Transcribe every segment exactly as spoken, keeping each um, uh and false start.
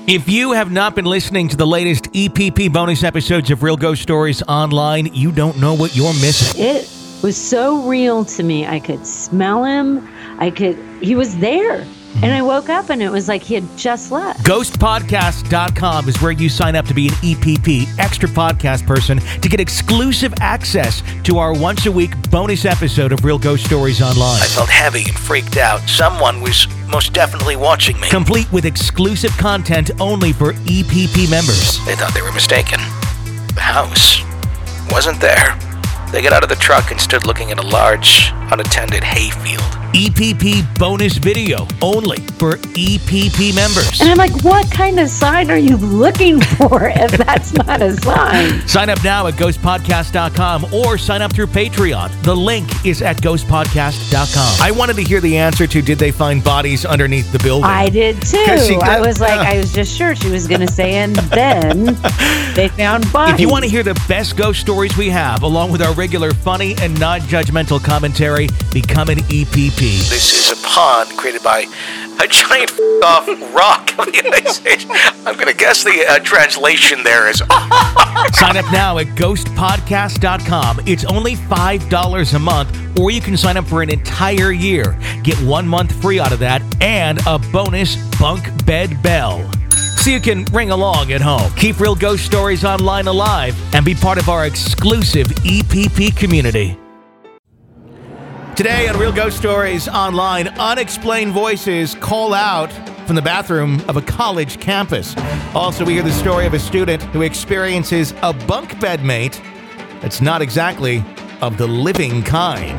If you have not been listening to the latest E P P bonus episodes of Real Ghost Stories Online, you don't know what you're missing. It was so real to me. I could smell him. I could, he was there. And I woke up and it was like he had just left. ghost podcast dot com is where you sign up to be an E P P extra podcast person to get exclusive access to our once a week bonus episode of Real Ghost Stories Online. I felt heavy and freaked out. Someone was most definitely watching me. Complete with exclusive content only for E P P members. They thought they were mistaken. The house wasn't there. They got out of the truck and stood looking at a large, unattended hayfield. E P P bonus video only for E P P members. And I'm like, what kind of sign are you looking for if that's not a sign? Sign up now at ghost podcast dot com or sign up through Patreon. The link is at ghost podcast dot com. I wanted to hear the answer to, did they find bodies underneath the building? I did too. I was like, I was just sure she was going to say, and then they found bodies. If you want to hear the best ghost stories we have, along with our regular funny and non-judgmental commentary, become an E P P. This is a pond created by a giant off rock of the United States. I'm going to guess the uh, translation there is... Sign up now at ghost podcast dot com. It's only five dollars a month, or you can sign up for an entire year. Get one month free out of that and a bonus bunk bed bell, so you can ring along at home. Keep Real Ghost Stories Online alive and be part of our exclusive E P P community. Today on Real Ghost Stories Online, unexplained voices call out from the bathroom of a college campus. Also, we hear the story of a student who experiences a bunk bed mate that's not exactly of the living kind.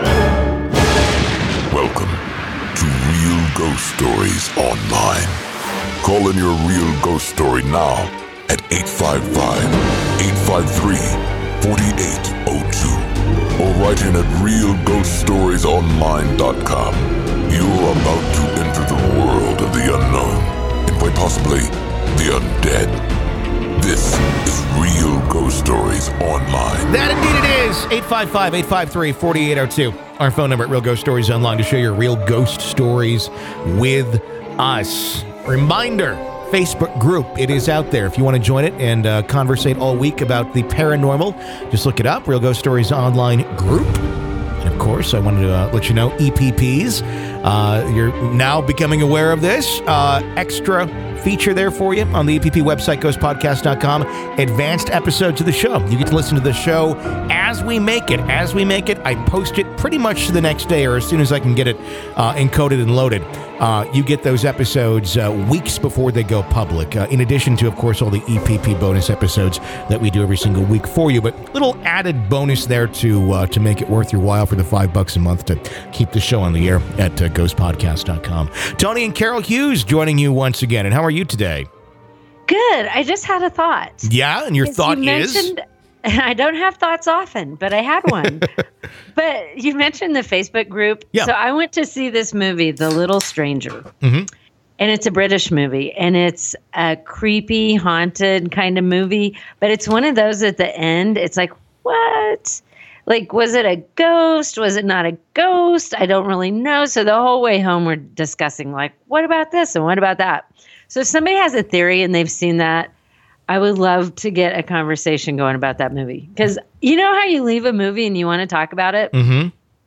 Welcome to Real Ghost Stories Online. Call in your real ghost story now at eight five five, eight five three, four eight zero two or write in at real ghost stories online dot com. You're about to enter the world of the unknown and quite possibly the undead. This is Real Ghost Stories Online. That indeed it is. eight five five, eight five three, four eight zero two. Our phone number at Real Ghost Stories Online to share your real ghost stories with us. Reminder, Facebook group. It is out there if you want to join it and uh, conversate all week about the paranormal. Just look it up, Real Ghost Stories Online group. And of course, I wanted to uh, let you know, E P Ps, uh, you're now becoming aware of this. Uh, extra feature there for you on the E P P website, ghost podcast dot com. Advanced episodes of the show. You get to listen to the show as we make it. As we make it, I post it pretty much the next day or as soon as I can get it uh, encoded and loaded. Uh, you get those episodes uh, weeks before they go public, uh, in addition to, of course, all the E P P bonus episodes that we do every single week for you. But little added bonus there to uh, to make it worth your while for the five bucks a month to keep the show on the air at uh, ghost podcast dot com. Tony and Carol Hughes joining you once again. And how are you today? Good. I just had a thought. Yeah, and your thought you is? I don't have thoughts often, but I had one. But you mentioned the Facebook group. Yeah. So I went to see this movie, The Little Stranger. Mm-hmm. And it's a British movie. And it's a creepy, haunted kind of movie. But it's one of those at the end. It's like, what? Like, was it a ghost? Was it not a ghost? I don't really know. So the whole way home, we're discussing, like, what about this and what about that? So if somebody has a theory and they've seen that, I would love to get a conversation going about that movie. Because you know how you leave a movie and you want to talk about it? Mm-hmm.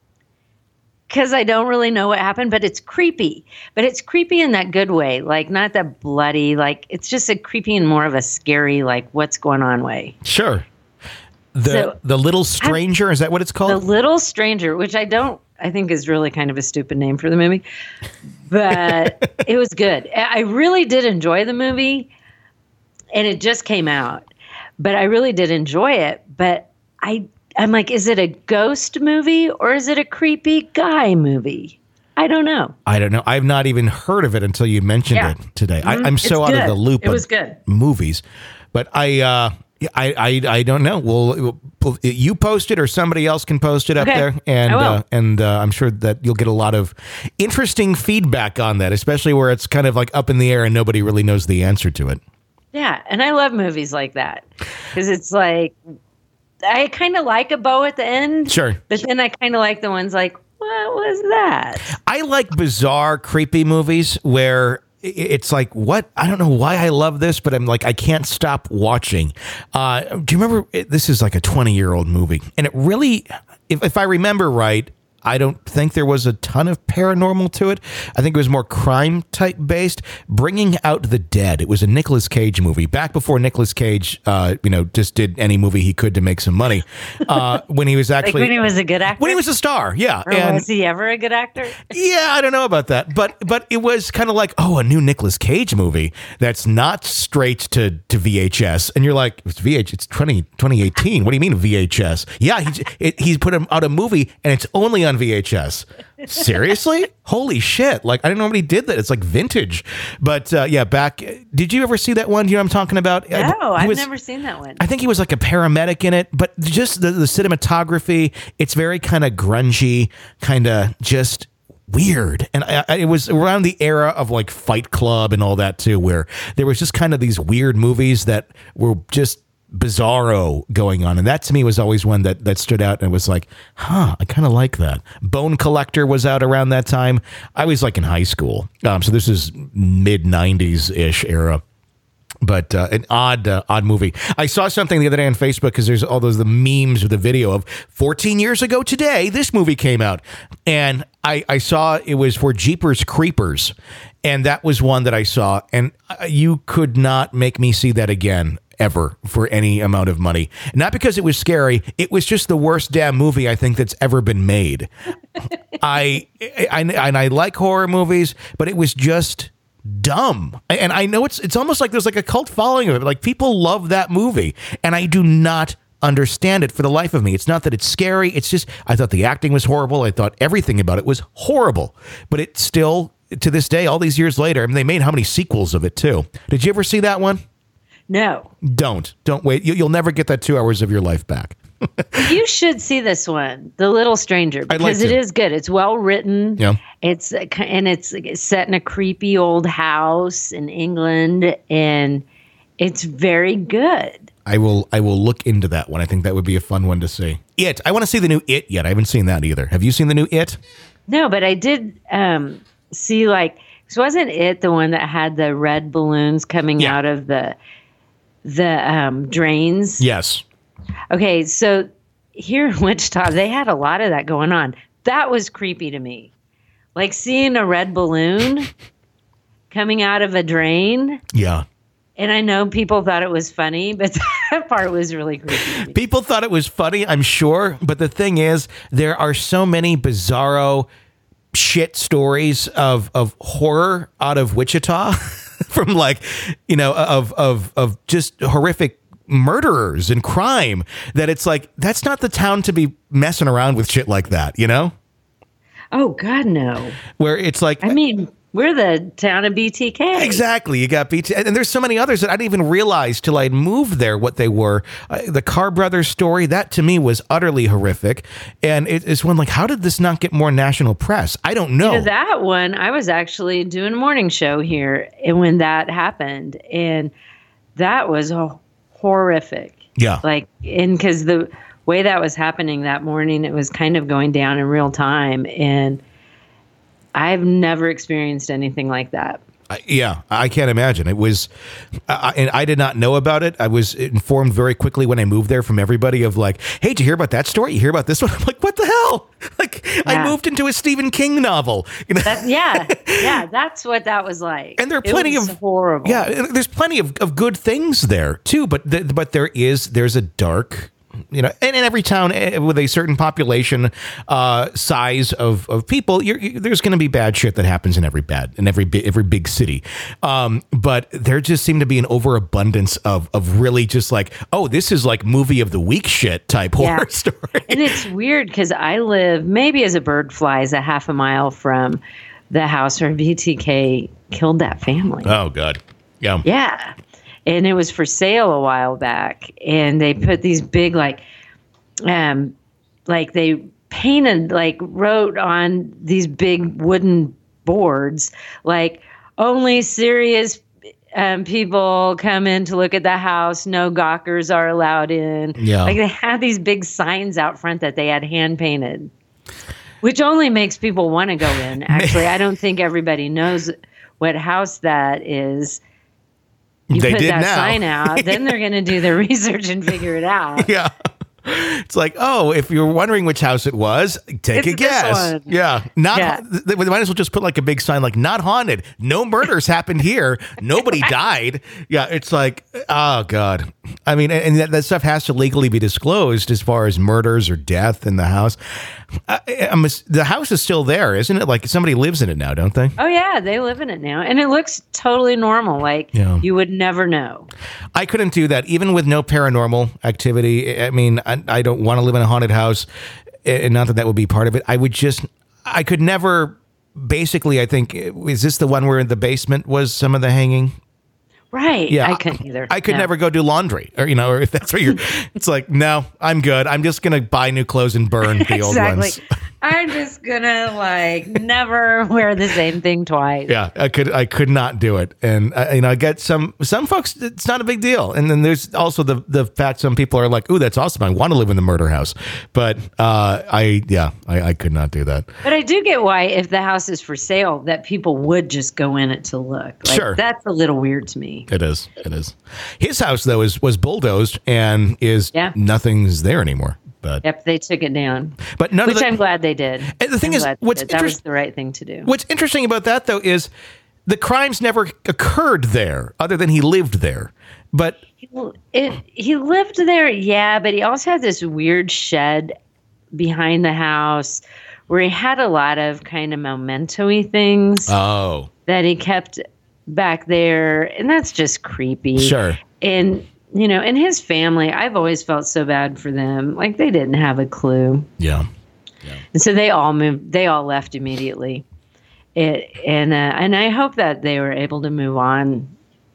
Because I don't really know what happened, but it's creepy. But it's creepy in that good way. Like, not that bloody. Like, it's just a creepy and more of a scary, like, what's going on way. Sure. The So, the Little Stranger, I, is that what it's The called? Little Stranger, which I don't, I think is really kind of a stupid name for the movie. But it was good. I really did enjoy the movie. And it just came out. But I really did enjoy it. But I, I'm like, is it a ghost movie or is it a creepy guy movie? I don't know. I don't know. I've not even heard of it until you mentioned Yeah. it today. Mm-hmm. I, I'm so It's out of good. the loop It of was good. movies. But I, uh, I, I, I don't know. Well, you post it or somebody else can post it up Okay. there. And, I will. uh, and uh, I'm sure that you'll get a lot of interesting feedback on that, especially where it's kind of like up in the air and nobody really knows the answer to it. Yeah, and I love movies like that because it's like I kind of like a bow at the end. Sure. But then I kind of like the ones like, what was that? I like bizarre, creepy movies where it's like, what? I don't know why I love this, but I'm like, I can't stop watching. Uh, do you remember? This is like a twenty year old movie, and it really, if, if I remember right, I don't think there was a ton of paranormal to it. I think it was more crime type based. Bringing Out the Dead. It was a Nicolas Cage movie back before Nicolas Cage, uh, you know, just did any movie he could to make some money. Uh, when he was actually like when he was a good actor. When he was a star, yeah. Or and, was he ever a good actor? Yeah, I don't know about that, but but it was kind of like, oh, a new Nicolas Cage movie that's not straight to, to V H S, and you're like, it's V H S, it's twenty, twenty eighteen. What do you mean V H S? Yeah, he it, he's put out a movie and it's only on V H S. Seriously? Holy shit. Like, I didn't know nobody did that. It's like vintage. But uh, yeah, back, did you ever see that one? Do you know what I'm talking about? No, He I've was- never seen that one. I think he was like a paramedic in it, but just the, the cinematography, it's very kind of grungy, kind of just weird. And I, I, it was around the era of like Fight Club and all that too, where there was just kind of these weird movies that were just bizarro going on. And that to me was always one that, that stood out and was like, huh, I kind of like that. Bone Collector was out around that time. I was like in high school. Um, so this is mid nineties ish era. But uh, an odd, uh, odd movie. I saw something the other day on Facebook because there's all those the memes with the video of fourteen years ago today, this movie came out. And I, I saw it was for Jeepers Creepers. And that was one that I saw. And uh, you could not make me see that again ever for any amount of money. Not because it was scary. It was just the worst damn movie I think that's ever been made. I, I, and I like horror movies, but it was just dumb. And I know it's it's almost like there's like a cult following of it. Like people love that movie, and I do not understand it for the life of me. It's not that it's scary. It's just I thought the acting was horrible. I thought everything about it was horrible. But it still, to this day, all these years later, I mean, they made how many sequels of it too? Did you ever see that one? No. Don't. Don't wait. You, you'll never get that two hours of your life back. You should see this one, The Little Stranger, I'd like because it to. is good. It's well written. Yeah. It's and it's set in a creepy old house in England, and it's very good. I will I will look into that one. I think that would be a fun one to see. It. I want to see the new It yet. I haven't seen that either. Have you seen the new It? No, but I did um, see like so wasn't it the one that had the red balloons coming Yeah. out of the the um, drains? Yes. Okay, so here in Wichita, they had a lot of that going on. That was creepy to me. Like seeing a red balloon coming out of a drain. Yeah. And I know people thought it was funny, but that part was really creepy to me. People thought it was funny, I'm sure. But the thing is, there are so many bizarro shit stories of, of horror out of Wichita from like, you know, of, of, of just horrific murderers and crime that it's like, that's not the town to be messing around with shit like that, you know? Oh, God, no. Where it's like, I mean, we're the town of B T K. exactly. You got B T, and there's so many others that I didn't even realize till I'd moved there what they were. Uh, the Carr Brothers story, that to me was utterly horrific. And it, it's one like, how did this not get more national press? I don't know. You know, that one, I was actually doing a morning show here and when that happened. And that was oh, horrific. Yeah. Like, and because the way that was happening that morning, it was kind of going down in real time. And I've never experienced anything like that. I- yeah, I can't imagine. It was, uh, and I did not know about it. I was informed very quickly when I moved there from everybody of like, hey, did you hear about that story? You hear about this one? I'm like, what the hell? Like, I Yeah. moved into a Stephen King novel. You know? That, yeah, yeah, that's what that was like. And there are It plenty was of horrible. Yeah, and there's plenty of, of good things there too, but th- but there is there's a dark, you know, and in every town eh, with a certain population uh, size of, of people, you're, you, there's going to be bad shit that happens in every bad in every bi- every big city. Um, but there just seemed to be an overabundance of of really just like, oh, this is like movie of the week shit type Yeah. horror story. And it's weird because I live maybe as a bird flies a half a mile from the house where B T K killed that family. Oh God, yeah, Yeah. And it was for sale a while back. And they put these big, like, um, like they painted, like, wrote on these big wooden boards, like, only serious um, people come in to look at the house. No gawkers are allowed in. Yeah. Like, they had these big signs out front that they had hand painted, which only makes people want to go in. Actually, I don't think everybody knows what house that is. You They put did that now. sign out, then they're going to do the research and figure it out. Yeah. It's like, oh, if you're wondering which house it was, take It's a this guess. one. Yeah. Not, Yeah. They might as well just put like a big sign like not haunted. No murders happened here. Nobody died. Yeah. It's like, oh, God. I mean, and that, that stuff has to legally be disclosed as far as murders or death in the house. I, I'm, the house is still there, isn't it? Like somebody lives in it now, don't they? Oh, yeah, they live in it now. And it looks totally normal. Like Yeah. you would never know. I couldn't do that, even with no paranormal activity. I mean, I, I don't want to live in a haunted house, and not that that would be part of it. I would just, I could never, basically, I think, is this the one where in the basement was some of the hanging? Right. Yeah. I couldn't either. I could No. never go do laundry, or, you know, or if that's where you're, it's like, no, I'm good. I'm just going to buy new clothes and burn the old Exactly. ones. I'm just gonna like never wear the same thing twice. Yeah, I could I could not do it, and uh, you know I get some some folks. It's not a big deal, and then there's also the the fact some people are like, "Ooh, that's awesome! I want to live in the murder house," but uh, I yeah I, I could not do that. But I do get why, if the house is for sale, that people would just go in it to look. Like, Sure. that's a little weird to me. It is, it is. His house though is was bulldozed and is Yeah. nothing's there anymore. But Yep, they took it down, but none which of the, I'm glad they did. And the thing I'm is, glad they what's did. that was interest- the right thing to do. What's interesting about that though is the crimes never occurred there, other than he lived there. But It, he lived there, yeah, but he also had this weird shed behind the house where he had a lot of kind of memento-y things oh, that he kept back there, and that's just creepy. sure. And, you know, and his family, I've always felt so bad for them. Like, they didn't have a clue. Yeah. And so they all moved, they all left immediately. It, and, uh, and I hope that they were able to move on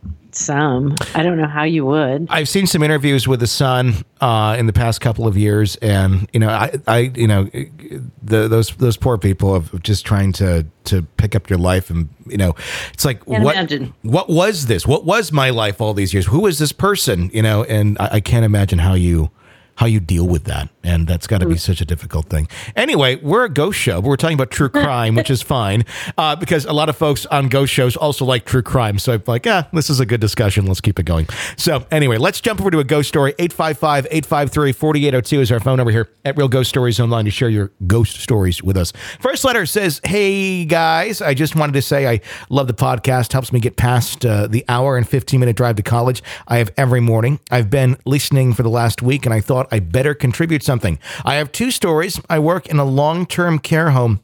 some. I don't know how you would. I've seen some interviews with the son uh, in the past couple of years, and you know, I, I, you know, the, those those poor people of just trying to to pick up your life, and you know, it's like Can't what imagine. what was this? What was my life all these years? Who was this person? You know, and I, I can't imagine how you how you deal with that, and that's got to be such a difficult thing. Anyway, we're a ghost show, but we're talking about true crime, which is fine, uh, because a lot of folks on ghost shows also like true crime. So I'm like, ah, this is a good discussion. Let's keep it going. So anyway, let's jump over to a ghost story. eight five five, eight five three, four eight zero two is our phone number here at Real Ghost Stories Online to share your ghost stories with us. First letter says, hey guys, I just wanted to say I love the podcast. Helps me get past uh, the hour and fifteen minute drive to college I have every morning. I've been listening for the last week, and I thought I better contribute something. I have two stories. I work in a long-term care home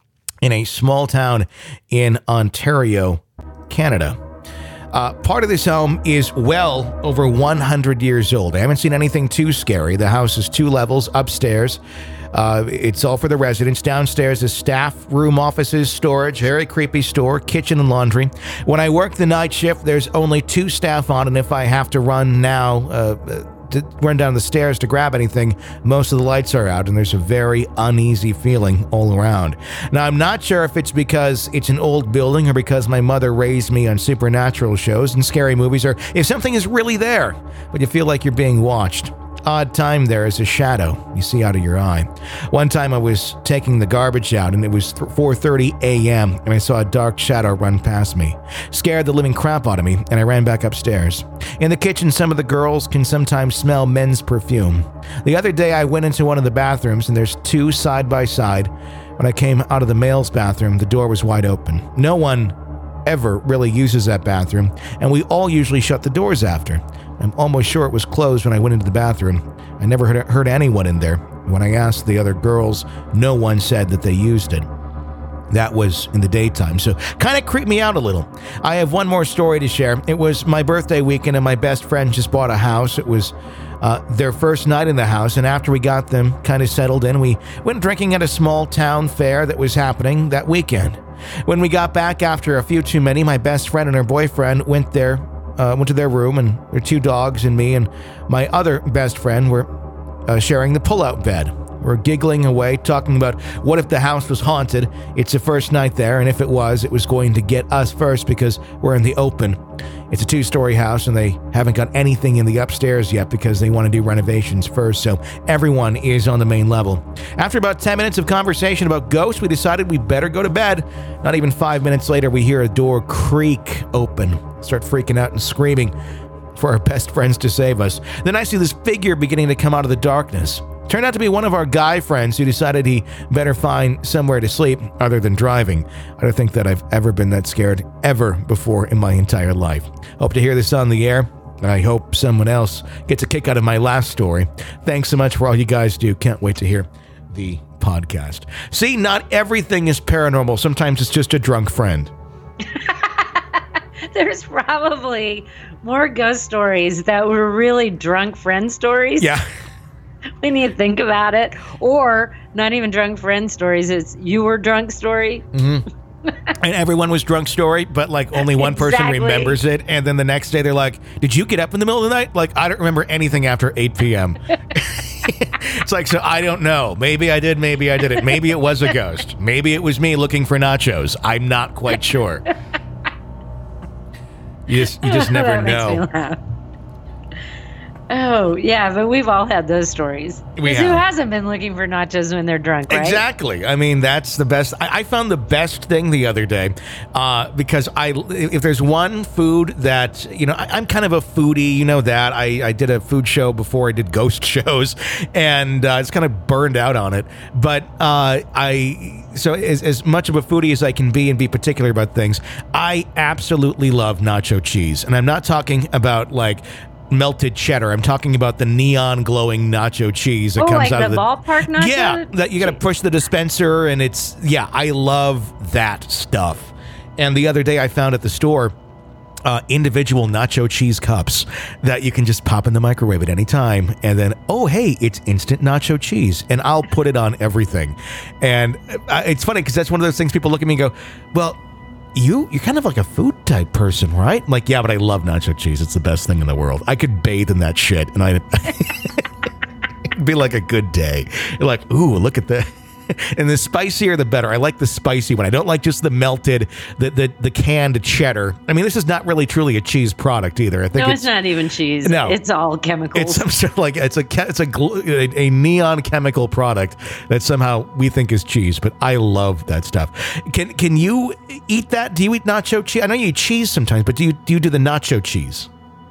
in a small town in Ontario, Canada. Uh, part of this home is well over one hundred years old. I haven't seen anything too scary. The house is two levels upstairs. Uh, it's all for the residents. Downstairs is staff, room, offices, storage, very creepy store, kitchen and laundry. When I work the night shift, there's only two staff on, and if I have to run now, uh, to run down the stairs to grab anything, most of the lights are out, and there's a very uneasy feeling all around. Now, I'm not sure if it's because it's an old building or because my mother raised me on supernatural shows and scary movies, or if something is really there, but you feel like you're being watched. Odd time there is a shadow you see out of your eye. One time I was taking the garbage out, and it was four thirty a.m. and I saw a dark shadow run past me. Scared the living crap out of me, and I ran back upstairs. In the kitchen, some of the girls can sometimes smell men's perfume. The other day I went into one of the bathrooms, and there's two side by side. When I came out of the male's bathroom, the door was wide open. No one ever really uses that bathroom, and we all usually shut the doors after. I'm almost sure it was closed when I went into the bathroom. I never heard, heard anyone in there. When I asked the other girls, no one said that they used it. That was in the daytime, so kind of creeped me out a little. I have one more story to share. It was my birthday weekend, and my best friend just bought a house. It was uh, their first night in the house, and after we got them kind of settled in, we went drinking at a small town fair that was happening that weekend. When we got back after a few too many, my best friend and her boyfriend went there, uh, went to their room, and their two dogs and me and my other best friend were uh, sharing the pull-out bed. We're giggling away, talking about what if the house was haunted. It's the first night there, and if it was, it was going to get us first because we're in the open. It's a two-story house, and they haven't got anything in the upstairs yet because they want to do renovations first, so everyone is on the main level. After about ten minutes of conversation about ghosts, we decided we better go to bed. Not even five minutes later, we hear a door creak open. Start freaking out and screaming for our best friends to save us. Then I see this figure beginning to come out of the darkness. Turned out to be one of our guy friends who decided he better find somewhere to sleep other than driving. I don't think that I've ever been that scared ever before in my entire life. Hope to hear this on the air. I hope someone else gets a kick out of my last story. Thanks so much for all you guys do. Can't wait to hear the podcast. See, not everything is paranormal. Sometimes it's just a drunk friend. There's probably more ghost stories that were really drunk friend stories. Yeah. When you think about it. Or not even drunk friend stories. It's you were drunk story. Mm-hmm. And everyone was drunk story, but like only one person Exactly. remembers it. And then the next day they're like, did you get up in the middle of the night? Like, I don't remember anything after eight p.m. It's like, so I don't know. Maybe I did, maybe I didn't. Maybe it was a ghost. Maybe it was me looking for nachos. I'm not quite sure. You just, you just never That makes me know. laugh. Oh, yeah, but we've all had those stories. We 'Cause who have. hasn't been looking for nachos when they're drunk, right? Exactly. I mean, that's the best. I, I found the best thing the other day uh, because I, if there's one food that, you know, I, I'm kind of a foodie, you know that. I, I did a food show before I did ghost shows, and uh, it's kind of burned out on it. But uh, I, so as, as much of a foodie as I can be and be particular about things, I absolutely love nacho cheese. And I'm not talking about like melted cheddar. I'm talking about the neon glowing nacho cheese that Oh, comes like out the of the ballpark nacho? Yeah, that you got to push the dispenser, and it's yeah. I love that stuff. And the other day, I found at the store uh, individual nacho cheese cups that you can just pop in the microwave at any time, and then oh hey, it's instant nacho cheese, and I'll put it on everything. And uh, it's funny because that's one of those things people look at me and go, well, You, you're kind of like a food type person, right? I'm like, yeah, but I love nacho cheese. It's the best thing in the world. I could bathe in that shit, and I'd it'd be like a good day. You're like, ooh, look at that. And the spicier, the better. I like the spicy one. I don't like just the melted, the the, the canned cheddar. I mean, this is not really truly a cheese product either. I think No, it's, it's not even cheese. No. It's all chemicals. It's some sort of like it's a che- it's a, gl- a a neon chemical product that somehow we think is cheese, but I love that stuff. Can can you eat that? Do you eat nacho cheese? I know you eat cheese sometimes, but do you do you do the nacho cheese?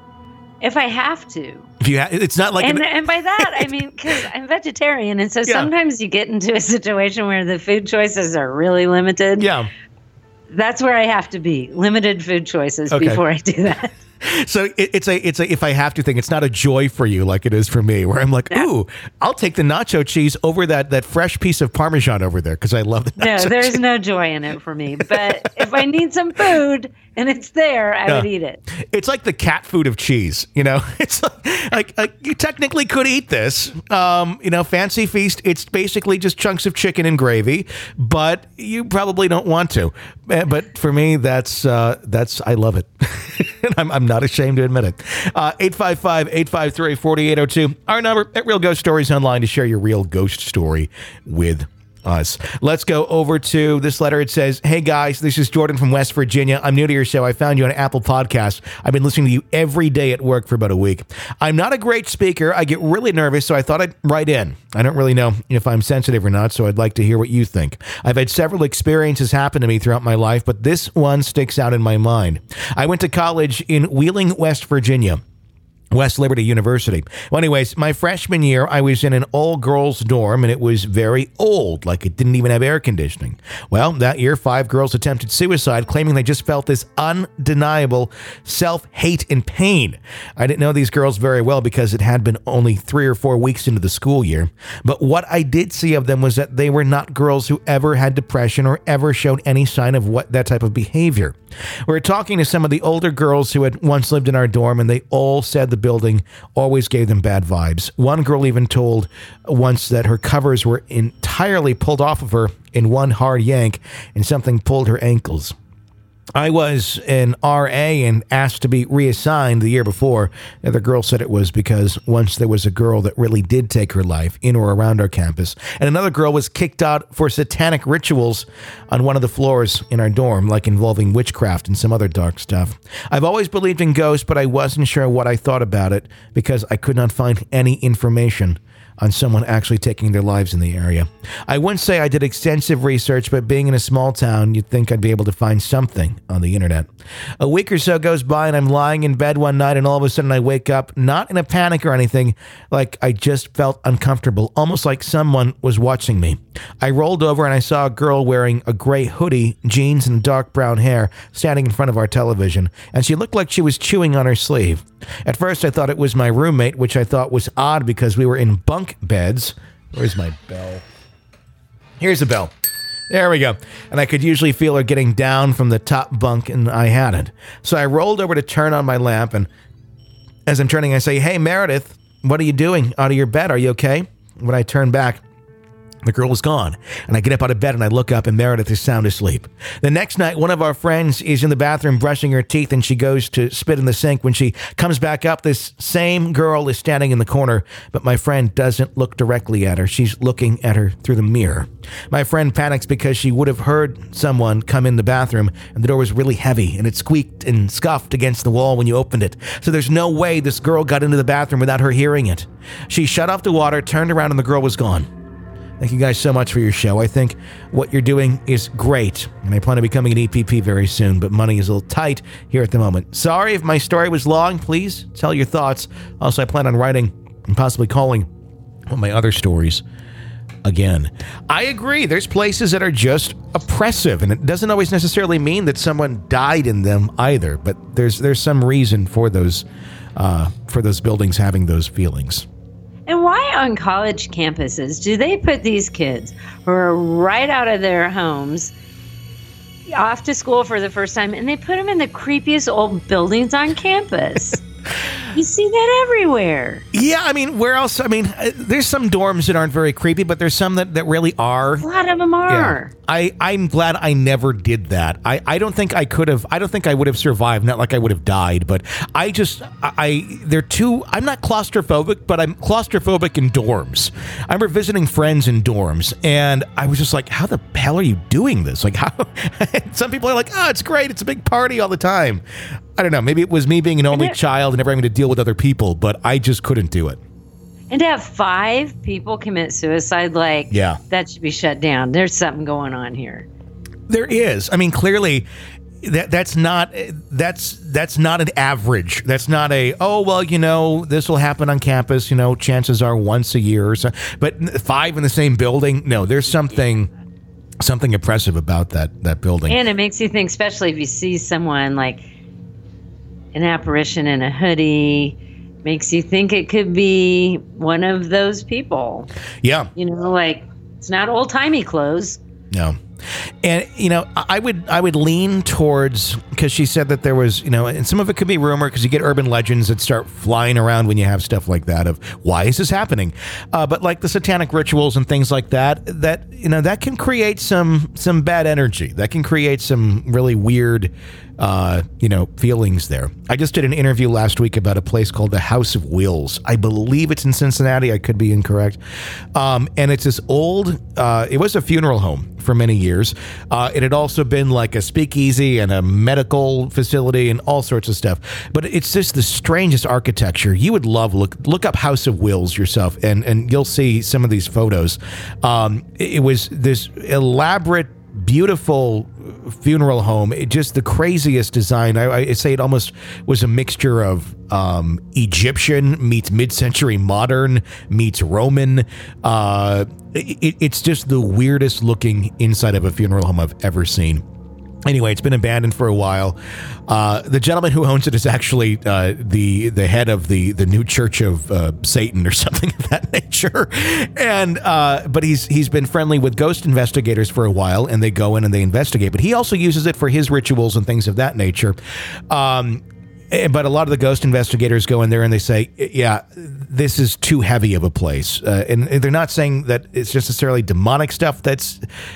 If I have to. If you ha- it's not like And, an, and by that, I mean, because I'm vegetarian. And so Yeah. sometimes you get into a situation where the food choices are really limited. yeah. That's where I have to be. Limited food choices Okay. before I do that. So it, it's a it's a if I have to thing. It's not a joy for you like it is for me, where I'm like, Yeah. ooh, I'll take the nacho cheese over that that fresh piece of Parmesan over there because I love the No, nacho there's cheese. no joy in it for me. But if I need some food and it's there, I would Yeah. eat it. It's like the cat food of cheese, you know. It's like, like, like you technically could eat this, um, you know. Fancy feast. It's basically just chunks of chicken and gravy, but you probably don't want to. Uh, But for me, that's uh, that's I love it. And I'm I'm not ashamed to admit it. Uh, eight five five, eight five three, four eight zero two. Our number at Real Ghost Stories Online to share your real ghost story with us. Let's go over to this letter. It says, hey guys, this is Jordan from West Virginia. I'm new to your show. I found you on Apple Podcasts. I've been listening to you every day at work for about a week. I'm not a great speaker. I get really nervous, so I thought I'd write in. I don't really know if I'm sensitive or not, so I'd like to hear what you think. I've had several experiences happen to me throughout my life, but this one sticks out in my mind. I went to college in Wheeling, West Virginia. West Liberty University. Well, anyways, my freshman year, I was in an all-girls dorm, and it was very old, like it didn't even have air conditioning. Well, that year, five girls attempted suicide, claiming they just felt this undeniable self-hate and pain. I didn't know these girls very well because it had been only three or four weeks into the school year, but what I did see of them was that they were not girls who ever had depression or ever showed any sign of what that type of behavior. We were talking to some of the older girls who had once lived in our dorm, and they all said the building always gave them bad vibes. One girl even told once that her covers were entirely pulled off of her in one hard yank, and something pulled her ankles. I was an R A and asked to be reassigned the year before. The other girl said it was because once there was a girl that really did take her life in or around our campus, and another girl was kicked out for satanic rituals on one of the floors in our dorm, like involving witchcraft and some other dark stuff. I've always believed in ghosts, but I wasn't sure what I thought about it because I could not find any information on someone actually taking their lives in the area. I wouldn't say I did extensive research, but being in a small town, you'd think I'd be able to find something on the internet. A week or so goes by and I'm lying in bed one night and all of a sudden I wake up, not in a panic or anything, like I just felt uncomfortable, almost like someone was watching me. I rolled over and I saw a girl wearing a gray hoodie, jeans, and dark brown hair standing in front of our television, and she looked like she was chewing on her sleeve. At first I thought it was my roommate, which I thought was odd because we were in bunk beds. Where's my bell? Here's the bell. There we go. And I could usually feel her getting down from the top bunk, and I hadn't. So I rolled over to turn on my lamp, and as I'm turning, I say, "Hey, Meredith, what are you doing out of your bed? Are you okay?" When I turn back, the girl was gone, and I get up out of bed and I look up and Meredith is sound asleep. The next night, one of our friends is in the bathroom brushing her teeth and she goes to spit in the sink. When she comes back up, this same girl is standing in the corner, but my friend doesn't look directly at her. She's looking at her through the mirror. My friend panics because she would have heard someone come in the bathroom and the door was really heavy and it squeaked and scuffed against the wall when you opened it. So there's no way this girl got into the bathroom without her hearing it. She shut off the water, turned around, and the girl was gone. Thank you guys so much for your show. I think what you're doing is great, and I plan on becoming an E P P very soon, but money is a little tight here at the moment. Sorry if my story was long. Please tell your thoughts. Also, I plan on writing and possibly calling one of my other stories again. I agree. There's places that are just oppressive, and it doesn't always necessarily mean that someone died in them either, but there's there's some reason for those uh, for those buildings having those feelings. And why on college campuses do they put these kids who are right out of their homes off to school for the first time, and they put them in the creepiest old buildings on campus? You see that everywhere. Yeah, I mean, where else? I mean, uh, there's some dorms that aren't very creepy, but there's some that, that really are. A lot of them are. Yeah. I, I'm glad I never did that. I, I don't think I could have, I don't think I would have survived, not like I would have died, but I just, I, they're too, I'm not claustrophobic, but I'm claustrophobic in dorms. I remember visiting friends in dorms, and I was just like, how the hell are you doing this? Like, how, some people are like, oh, it's great, it's a big party all the time. I don't know, maybe it was me being an only it, child and never having to deal with other people, but I just couldn't do it. And to have five people commit suicide, like, yeah. that should be shut down. There's something going on here. There is. I mean, clearly, that that's not that's that's not an average. That's not a, oh, well, you know, this will happen on campus. You know, chances are once a year or so. But five in the same building? No, there's something something oppressive about that that building. And it makes you think, especially if you see someone like an apparition in a hoodie, makes you think it could be one of those people. Yeah. You know, like, it's not old-timey clothes. No. And, you know, I would I would lean towards, because she said that there was, you know, and some of it could be rumor, because you get urban legends that start flying around when you have stuff like that of, why is this happening? Uh, but like the satanic rituals and things like that, that, you know, that can create some some bad energy. That can create some really weird Uh, you know, feelings there. I just did an interview last week about a place called the House of Wills. I believe it's in Cincinnati. I could be incorrect. Um, and it's this old, uh, it was a funeral home for many years. Uh, it had also been like a speakeasy and a medical facility and all sorts of stuff. But it's just the strangest architecture. You would love, look look up House of Wills yourself, and, and you'll see some of these photos. Um, it, it was this elaborate, beautiful funeral home. It just the craziest design. I, I say it almost was a mixture of um, Egyptian meets mid-century modern meets Roman. Uh, it, it's just the weirdest looking inside of a funeral home I've ever seen. Anyway, it's been abandoned for a while. Uh, the gentleman who owns it is actually uh, the the head of the the new Church of uh, Satan or something of that nature, and uh, but he's he's been friendly with ghost investigators for a while, and they go in and they investigate. But he also uses it for his rituals and things of that nature. Um, But a lot of the ghost investigators go in there and they say, yeah, this is too heavy of a place. Uh, and they're not saying that it's necessarily demonic stuff that's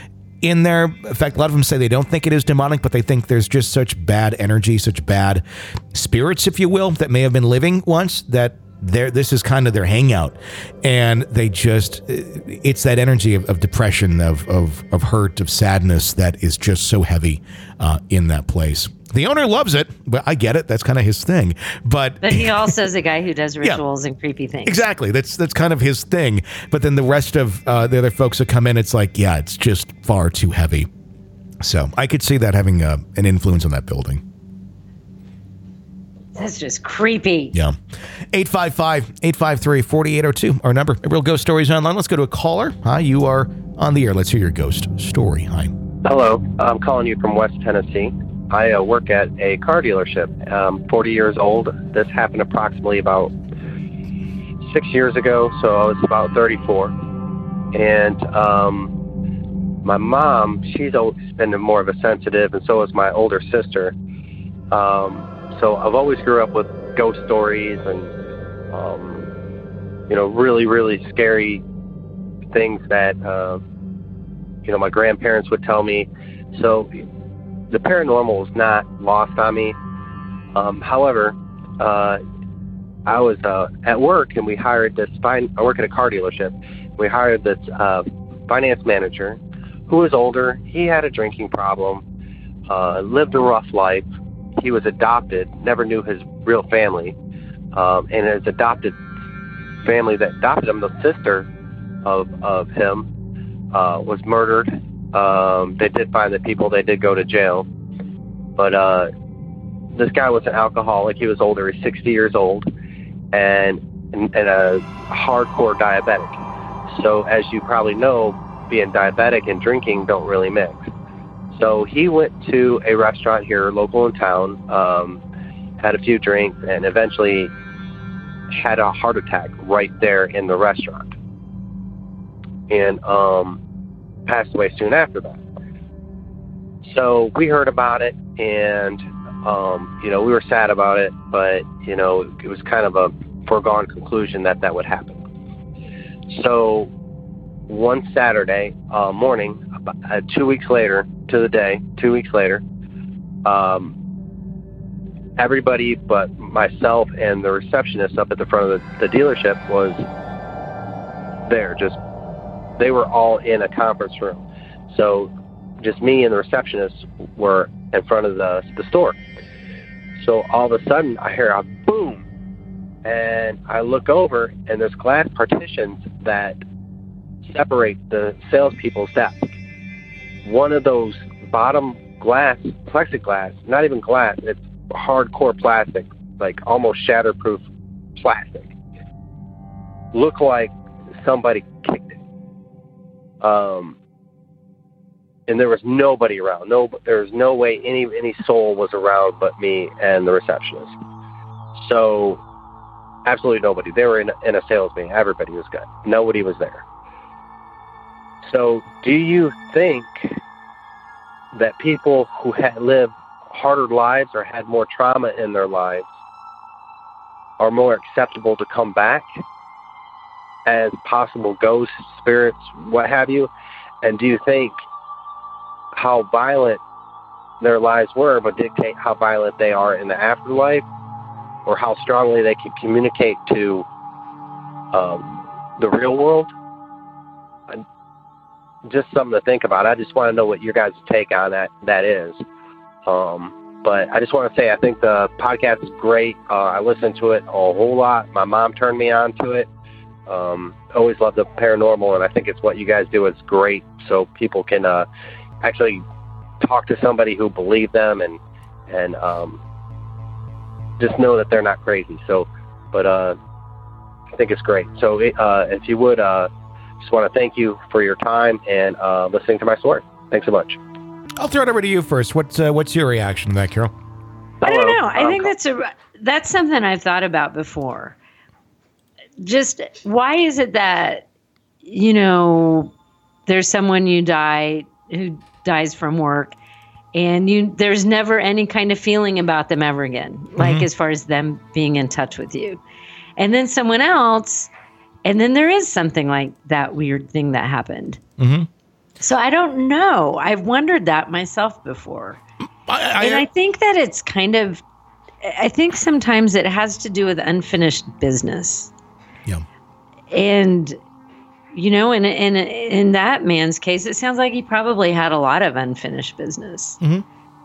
in there. In fact, a lot of them say they don't think it is demonic, but they think there's just such bad energy, such bad spirits, if you will, that may have been living once, that They're, this is kind of their hangout, and they just, it's that energy of, of depression, of, of of hurt, of sadness that is just so heavy uh, in that place. The owner loves it, but I get it. That's kind of his thing. But but he also is a guy who does rituals yeah, and creepy things. Exactly. That's that's kind of his thing. But then the rest of uh, the other folks that come in, it's like, yeah, it's just far too heavy. So I could see that having uh, an influence on that building. That's just creepy. Yeah. eight five five, eight five three, four eight zero two, our number. Real Ghost Stories Online. Let's go to a caller. Hi, you are on the air. Let's hear your ghost story. Hi. Hello. I'm calling you from West Tennessee. I uh, work at a car dealership. I'm forty years old. This happened approximately about six years ago, so I was about thirty-four. And um, my mom, she's always been more of a sensitive, and so is my older sister. Um... So I've always grew up with ghost stories and, um, you know, really, really scary things that, uh, you know, my grandparents would tell me. So the paranormal is not lost on me. Um, however, uh, I was uh, at work and we hired this, fin- I work at a car dealership. We hired this uh, finance manager who was older. He had a drinking problem, uh, lived a rough life. He was adopted, never knew his real family, um, and his adopted family that adopted him, the sister of of him, uh, was murdered. Um, they did find the people. They did go to jail. But uh, this guy was an alcoholic. He was older. He's sixty years old, and, and, and a hardcore diabetic. So as you probably know, being diabetic and drinking don't really mix. So he went to a restaurant here, local in town, um, had a few drinks, and eventually had a heart attack right there in the restaurant. And um, passed away soon after that. So we heard about it, and, um, you know, we were sad about it, but, you know, it was kind of a foregone conclusion that that would happen. So one Saturday uh, morning, uh, two weeks later to the day, two weeks later, um, everybody but myself and the receptionist up at the front of the, the dealership was there. Just, they were all in a conference room. So just me and the receptionist were in front of the, the store. So all of a sudden I hear a boom, and I look over, and there's glass partitions that separate the salespeople's desk. One of those bottom glass, plexiglass, not even glass, it's hardcore plastic, like almost shatterproof plastic. Looked like somebody kicked it. Um, and there was nobody around. No, there was no way any any soul was around but me and the receptionist. So absolutely nobody. They were in, in a sales meeting. Everybody was good. Nobody was there. So do you think that people who had lived harder lives or had more trauma in their lives are more acceptable to come back as possible ghosts, spirits, what have you? And do you think how violent their lives were would dictate how violent they are in the afterlife, or how strongly they can communicate to um, the real world? Just something to think about. I just want to know what your guys' take on that that is. Um, but I just want to say I think the podcast is great. Uh, I listen to it a whole lot. My mom turned me on to it. Um, always love the paranormal, and I think it's what you guys do is great, so people can uh, actually talk to somebody who believes them and and um, just know that they're not crazy. So, but uh, I think it's great. So uh, if you would. Uh, Just want to thank you for your time and uh, listening to my story. Thanks so much. I'll throw it over to you first. What's uh, what's your reaction to that, Carol? I don't know. I think that's a that's something I've thought about before. Just why is it that, you know, there's someone you die who dies from work, and you there's never any kind of feeling about them ever again, like mm-hmm. as far as them being in touch with you, and then someone else. And then there is something like that weird thing that happened. Mm-hmm. So I don't know. I've wondered that myself before. I, I, and I think that it's kind of, I think sometimes it has to do with unfinished business. Yeah. And, you know, in, in, in that man's case, it sounds like he probably had a lot of unfinished business. Mm-hmm.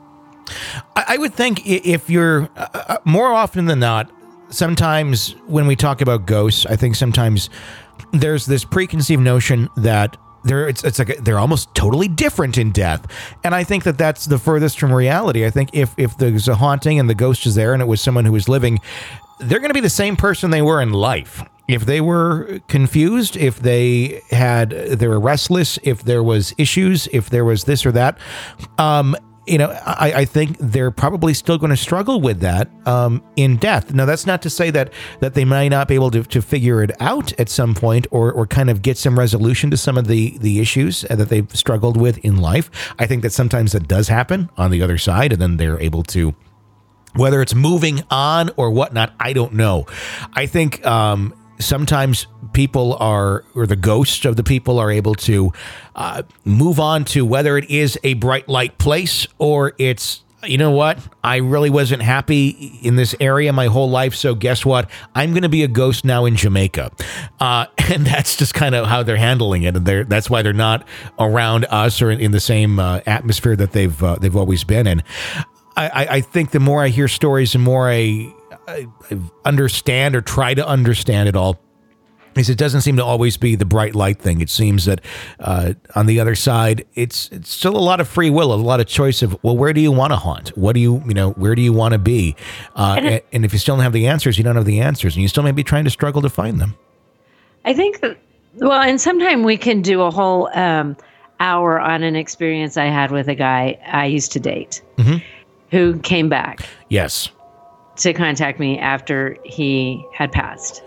I, I would think if you're, uh, more often than not, sometimes when we talk about ghosts, I think sometimes there's this preconceived notion that They're it's it's like a, they're almost totally different in death, and I think that that's the furthest from reality. I think if if there's a haunting and the ghost is there and it was someone who was living, they're going to be the same person they were in life. If they were confused, if they had they were restless, if there was issues, if there was this or that, um, you know, I, I think they're probably still going to struggle with that um, in death. Now, that's not to say that that they might not be able to, to figure it out at some point or or kind of get some resolution to some of the, the issues that they've struggled with in life. I think that sometimes that does happen on the other side, and then they're able to, whether it's moving on or whatnot, I don't know. I think um, sometimes people are, or the ghosts of the people are able to uh, move on to whether it is a bright light place or it's, you know what, I really wasn't happy in this area my whole life, so guess what? I'm going to be a ghost now in Jamaica. Uh, and that's just kind of how they're handling it. And they're, that's why they're not around us or in, in the same uh, atmosphere that they've uh, they've always been in. I, I think the more I hear stories, the more I, I understand or try to understand it all, is it doesn't seem to always be the bright light thing. It seems that uh, on the other side, it's it's still a lot of free will, a lot of choice of, well, where do you want to haunt? What do you, you know, where do you want to be? Uh, and, and if you still don't have the answers, you don't have the answers, and you still may be trying to struggle to find them. I think that, well, and sometime we can do a whole um, hour on an experience I had with a guy I used to date mm-hmm. who came back. Yes. To contact me after he had passed.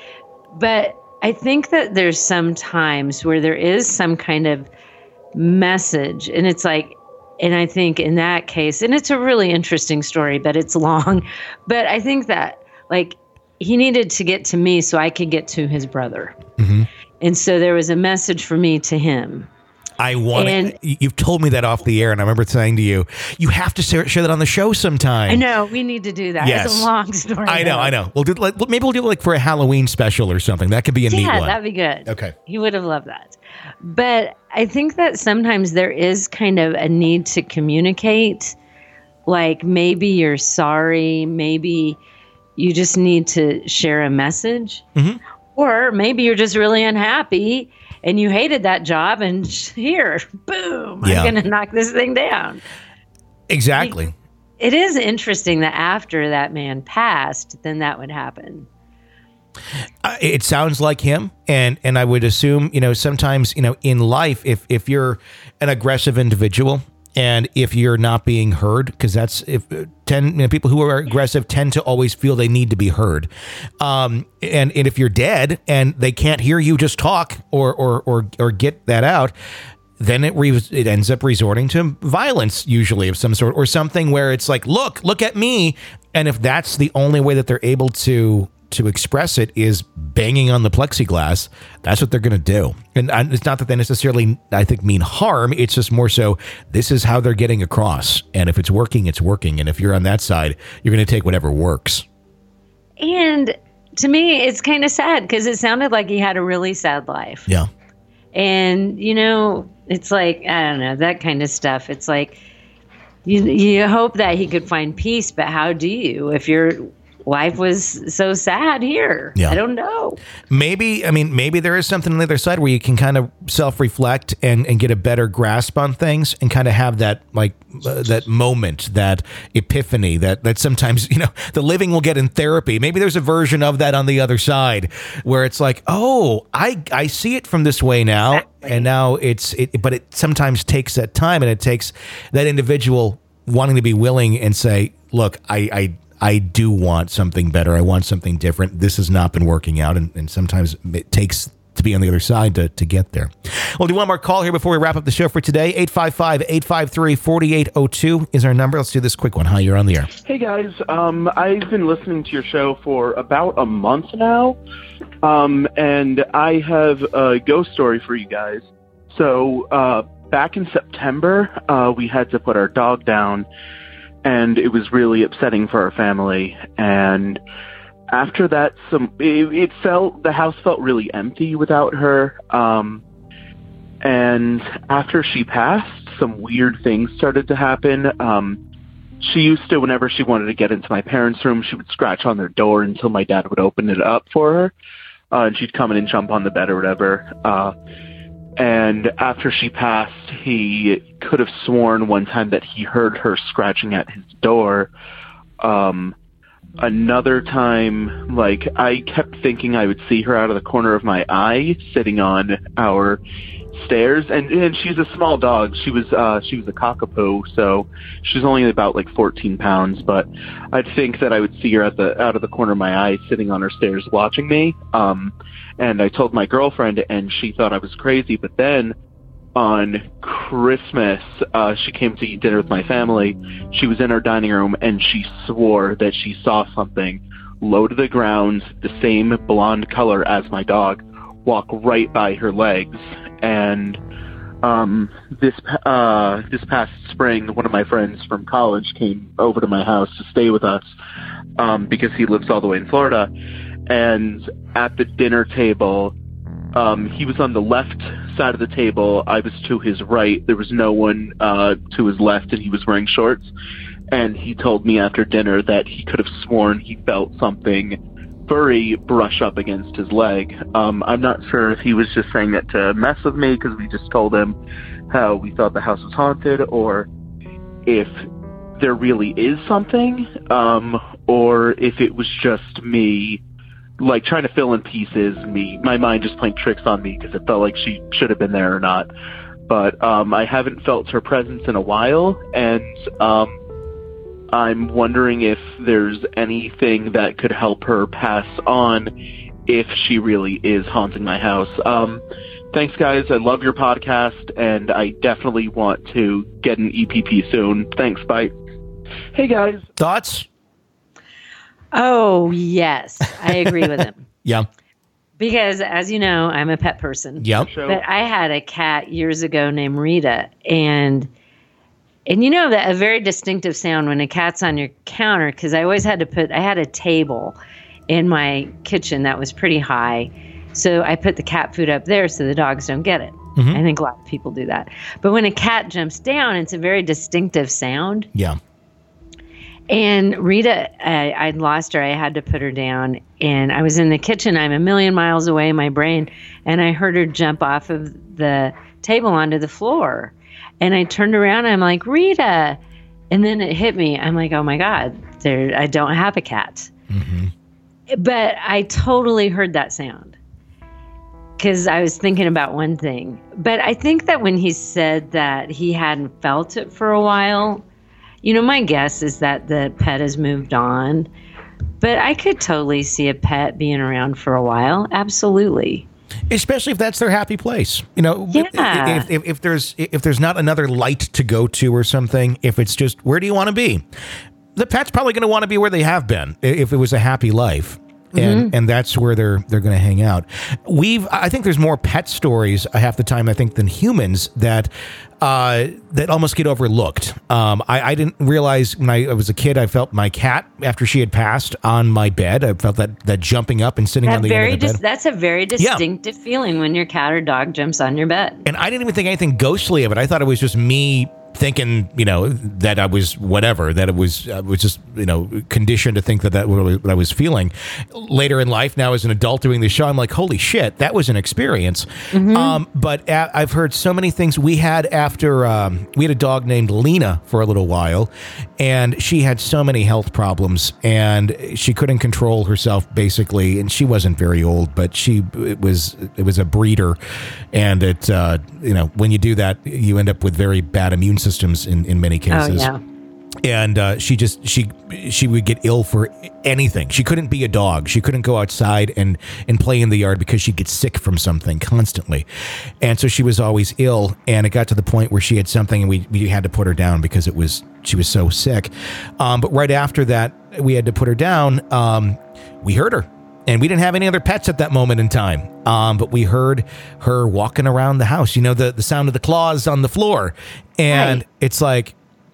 But I think that there's some times where there is some kind of message, and it's like, and I think in that case, and it's a really interesting story, but it's long, but I think that like he needed to get to me so I could get to his brother. Mm-hmm. And so there was a message for me to him. I want to, you've told me that off the air, and I remember saying to you, you have to share, share that on the show sometime. I know, we need to do that. Yes. It's a long story. I know, though. I know. We'll do like maybe we'll do it like for a Halloween special or something. That could be a yeah, neat one. Yeah, that'd be good. Okay. He would have loved that. But I think that sometimes there is kind of a need to communicate. Like maybe you're sorry, maybe you just need to share a message. Mm-hmm. Or maybe you're just really unhappy and you hated that job, and here, boom, yeah. I'm going to knock this thing down. Exactly. It, it is interesting that after that man passed, then that would happen. Uh, it sounds like him, and and I would assume, you know, sometimes, you know, in life, if if you're an aggressive individual, and if you're not being heard, because that's if ten you know, people who are aggressive tend to always feel they need to be heard, um, and and if you're dead and they can't hear you just talk or or or or get that out, then it re- it ends up resorting to violence, usually of some sort, or something where it's like, look, look at me, and if that's the only way that they're able to. to express it is banging on the plexiglass, that's what they're going to do. And it's not that they necessarily, I think, mean harm. It's just more so, this is how they're getting across. And if it's working, it's working. And if you're on that side, you're going to take whatever works. And to me, it's kind of sad because it sounded like he had a really sad life. Yeah. And, you know, it's like, I don't know, that kind of stuff. It's like, you, you hope that he could find peace, but how do you if you're life was so sad here? Yeah. I don't know. Maybe, I mean, maybe there is something on the other side where you can kind of self-reflect and, and get a better grasp on things and kind of have that, like, uh, that moment, that epiphany that, that sometimes, you know, the living will get in therapy. Maybe there's a version of that on the other side where it's like, oh, I, I see it from this way now. Exactly. And now it's, it, but it sometimes takes that time, and it takes that individual wanting to be willing and say, look, I, I, I do want something better. I want something different. This has not been working out. And, and sometimes it takes to be on the other side to, to get there. We'll do one more call here before we wrap up the show for today. eight five five, eight five three, four eight zero two is our number. Let's do this quick one. Hi, you're on the air. Hey, guys. Um, I've been listening to your show for about a month now. Um, and I have a ghost story for you guys. So uh, back in September, uh, we had to put our dog down, and it was really upsetting for our family. And after that, some it, it felt the house felt really empty without her. Um, and after she passed, some weird things started to happen. Um, she used to, whenever she wanted to get into my parents' room, she would scratch on their door until my dad would open it up for her, uh, and she'd come in and jump on the bed or whatever. Uh, and after she passed, he could have sworn one time that he heard her scratching at his door. Um, Another time, like, I kept thinking I would see her out of the corner of my eye sitting on our stairs, and, and she's a small dog. She was uh, she was a cockapoo, so she's only about like fourteen pounds, but I'd think that I would see her at the out of the corner of my eye sitting on her stairs watching me. Um, and I told my girlfriend, and she thought I was crazy, but then on Christmas, uh, she came to eat dinner with my family. She was in our dining room, and she swore that she saw something low to the ground, the same blonde color as my dog, walk right by her legs. And um, this uh, this past spring, one of my friends from college came over to my house to stay with us um, because he lives all the way in Florida. And at the dinner table, Um, he was on the left side of the table. I was to his right. There was no one uh, to his left, and he was wearing shorts. And he told me after dinner that he could have sworn he felt something furry brush up against his leg. Um, I'm not sure if he was just saying that to mess with me because we just told him how we thought the house was haunted, or if there really is something, um, or if it was just me like trying to fill in pieces, me, my mind just playing tricks on me because it felt like she should have been there or not. But um, I haven't felt her presence in a while, and um, I'm wondering if there's anything that could help her pass on if she really is haunting my house. Um, thanks, guys. I love your podcast, and I definitely want to get an E P P soon. Thanks. Bye. Hey, guys. Thoughts? Oh, yes. I agree with him. Yeah. Because, as you know, I'm a pet person. Yep. But I had a cat years ago named Rita. And, and you know, that a very distinctive sound when a cat's on your counter, because I always had to put, I had a table in my kitchen that was pretty high. So I put the cat food up there so the dogs don't get it. Mm-hmm. I think a lot of people do that. But when a cat jumps down, it's a very distinctive sound. Yeah. And Rita, I, I'd lost her. I had to put her down. And I was in the kitchen. I'm a million miles away in my brain. And I heard her jump off of the table onto the floor. And I turned around. And I'm like, Rita. And then it hit me. I'm like, oh, my God, there, I don't have a cat. Mm-hmm. But I totally heard that sound because I was thinking about one thing. But I think that when he said that he hadn't felt it for a while, you know, my guess is that the pet has moved on, but I could totally see a pet being around for a while. Absolutely. Especially if that's their happy place. You know, yeah. if, if, if there's if there's not another light to go to or something, if it's just, where do you want to be? The pet's probably going to want to be where they have been if it was a happy life. And mm-hmm. and that's where they're they're going to hang out. We've I think there's more pet stories half the time I think than humans that uh, that almost get overlooked. Um, I, I didn't realize when I, I was a kid I felt my cat after she had passed on my bed. I felt that that jumping up and sitting that on the very end of the dis- bed. That's a very distinctive yeah. feeling when your cat or dog jumps on your bed. And I didn't even think anything ghostly of it. I thought it was just me thinking, you know, that I was whatever, that it was uh, was just, you know, conditioned to think that that was what I was feeling. Later in life, now as an adult doing the show, I'm like, holy shit, that was an experience. Mm-hmm. Um, but a- I've heard so many things. We had after, um, we had a dog named Lena for a little while, and she had so many health problems, and she couldn't control herself, basically, and she wasn't very old, but she, it was, it was a breeder, and it, uh, you know, when you do that, you end up with very bad immune systems in, in many cases. Oh, yeah. And uh, she just she she would get ill for anything. She couldn't be a dog. She couldn't go outside and, and play in the yard because she'd get sick from something constantly. And so she was always ill. And it got to the point where she had something and we, we had to put her down because it was she was so sick. Um, but right after that, we had to put her down. Um, we heard her. and we didn't have any other pets at that moment in time. Um, but we heard her walking around the house, you know, the, the sound of the claws on the floor. And right. it's like,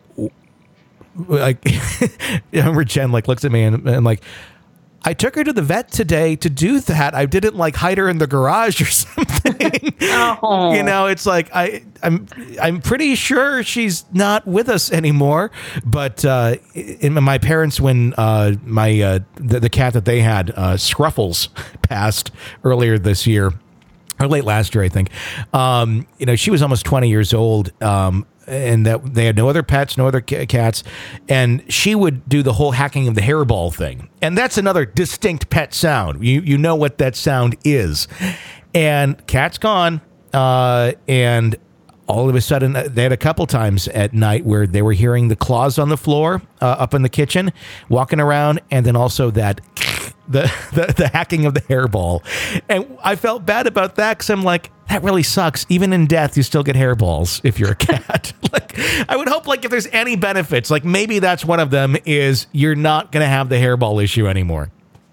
like, I remember Jen like looks at me and, and like, I took her to the vet today to do that. I didn't like hide her in the garage or something. Oh. You know, it's like I, I'm, I'm pretty sure she's not with us anymore. But uh, in my parents, when uh, my uh, the, the cat that they had, uh, Scruffles, passed earlier this year. Or late last year, I think. Um, you know, she was almost twenty years old, um, and that they had no other pets, no other c- cats, and she would do the whole hacking of the hairball thing, and that's another distinct pet sound. You you know what that sound is, and cat's gone, uh, and all of a sudden they had a couple times at night where they were hearing the claws on the floor uh, up in the kitchen, walking around, and then also that. The, the the hacking of the hairball. And I felt bad about that because I'm like, that really sucks. Even in death, you still get hairballs if you're a cat. Like, I would hope like if there's any benefits, like maybe that's one of them is you're not going to have the hairball issue anymore.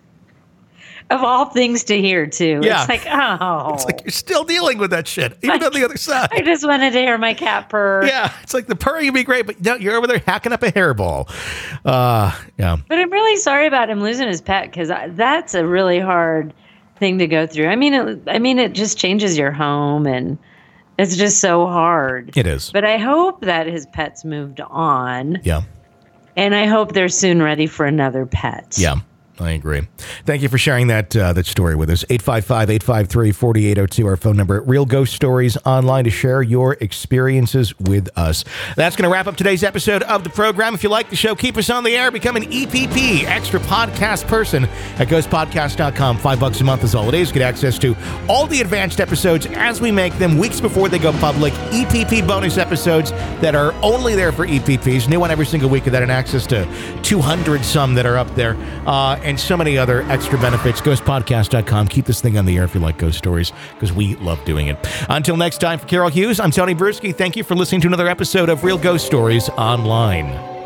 Of all things to hear, too. Yeah. It's like, oh. It's like you're still dealing with that shit, even on the other side. I just wanted to hear my cat purr. Yeah, it's like the purring would be great, but no, you're over there hacking up a hairball. Uh, yeah. But I'm really sorry about him losing his pet because that's a really hard thing to go through. I mean, it, I mean, it just changes your home, and it's just so hard. It is. But I hope that his pet's moved on. Yeah. And I hope they're soon ready for another pet. Yeah. I agree. Thank you for sharing that uh, that story with us. eight five five, eight five three, four eight zero two, our phone number. Real Ghost Stories Online to share your experiences with us. That's going to wrap up today's episode of the program. If you like the show, keep us on the air. Become an E P P, extra podcast person at ghost podcast dot com. Five bucks a month is all it is. Get access to all the advanced episodes as we make them weeks before they go public. E P P bonus episodes that are only there for E P Ps. New one every single week, and then access to two hundred some that are up there. Uh, and so many other extra benefits. ghost podcast dot com. Keep this thing on the air if you like ghost stories, because we love doing it. Until next time, for Carol Hughes, I'm Tony Bruschi. Thank you for listening to another episode of Real Ghost Stories Online.